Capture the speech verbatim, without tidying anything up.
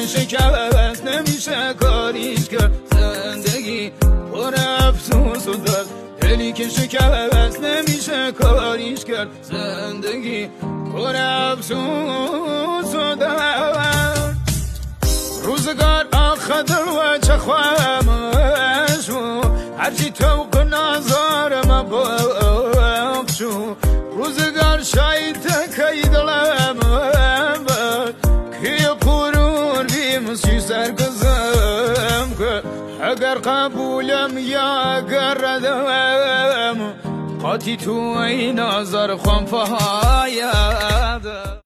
شکست نمیشه کاریش کرد، زندگی پر افسوس و درد. دلی که شکست نمیشه کاریش کرد، زندگی پر افسوس و درد. روزگار آخه دل و چخوامش و هرچی توق نظارم بخشو. روزگار شاید تکی دلم بد که قرور بیمسی سرگزم که اگر قبولم یا اگر ردم قاطی تو این نظر خوام فهاید.